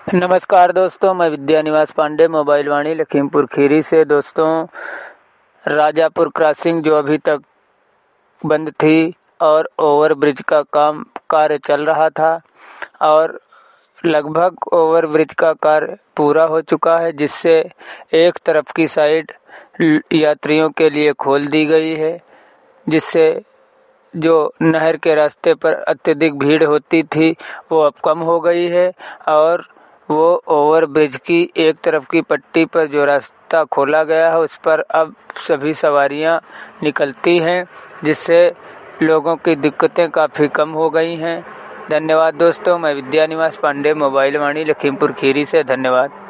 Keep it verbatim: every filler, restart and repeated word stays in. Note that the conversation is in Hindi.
नमस्कार दोस्तों, मैं विद्या निवास पांडे मोबाइल वाणी लखीमपुर खीरी से। दोस्तों, राजापुर क्रॉसिंग जो अभी तक बंद थी और ओवर ब्रिज का काम कार्य चल रहा था और लगभग ओवर ब्रिज का कार्य पूरा हो चुका है, जिससे एक तरफ की साइड यात्रियों के लिए खोल दी गई है, जिससे जो नहर के रास्ते पर अत्यधिक भीड़ होती थी वो अब कम हो गई है और वो ओवर ब्रिज की एक तरफ की पट्टी पर जो रास्ता खोला गया है उस पर अब सभी सवारियां निकलती हैं, जिससे लोगों की दिक्कतें काफ़ी कम हो गई हैं। धन्यवाद दोस्तों। मैं विद्या निवास पांडे मोबाइल वाणी लखीमपुर खीरी से। धन्यवाद।